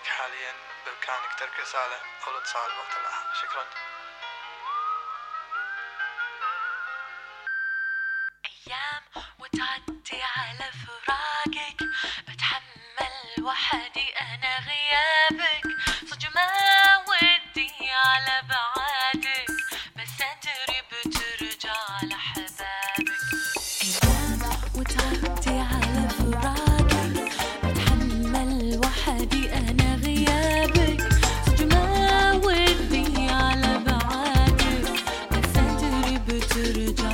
عليك حاليا بإمكانك ترك رسالة أو الاتصال بوقت لاحق. شكرا. أيام وتعدي على فراقك، بتحمل وحدي أنا غيابك، صدق ما ودي على بعادك، بس أدري بترجع لحبابك. أيام وتعدي على فراقك، بتحمل وحدي أنا غيابك، صدق ما ودي على بعادك، بس أدري بترجع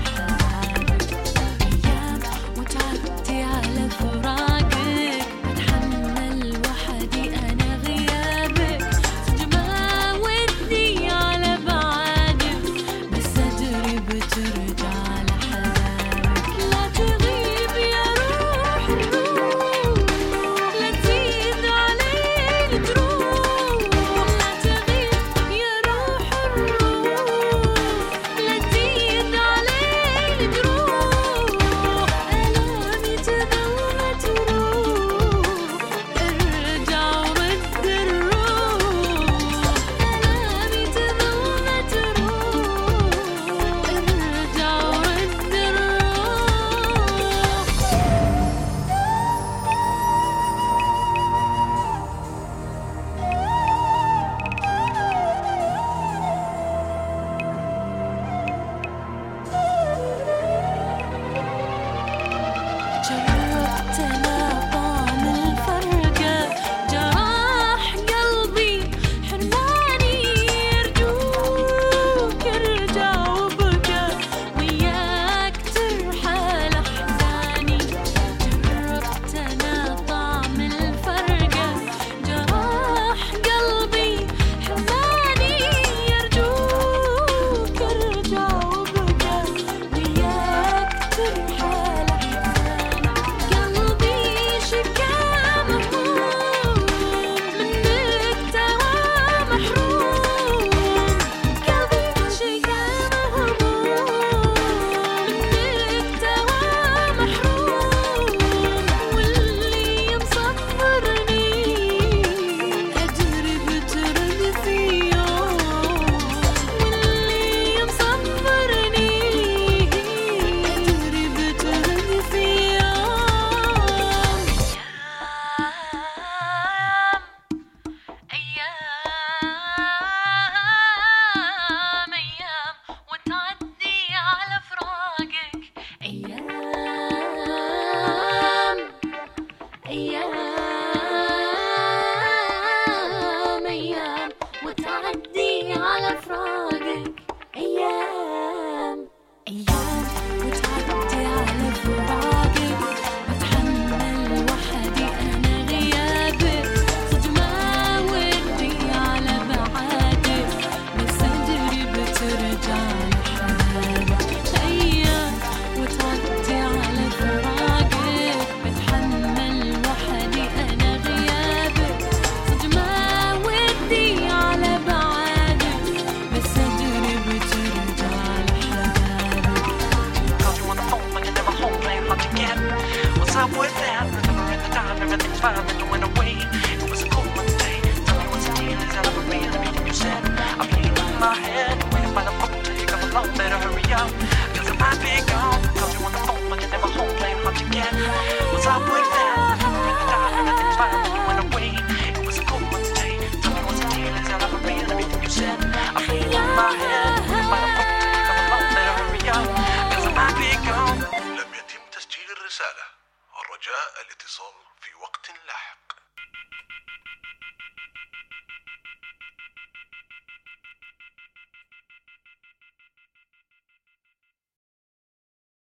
with that. Remember at the time, everything's fine, then you went away. It was a cold Monday. Tell me what's the deal, is that ever real? I mean, you said, I'm playing in my head. Waiting by the phone till you come along, better hurry up. Cause I might be gone. Called you on the phone, but you're never home, playing hard to get. What's up with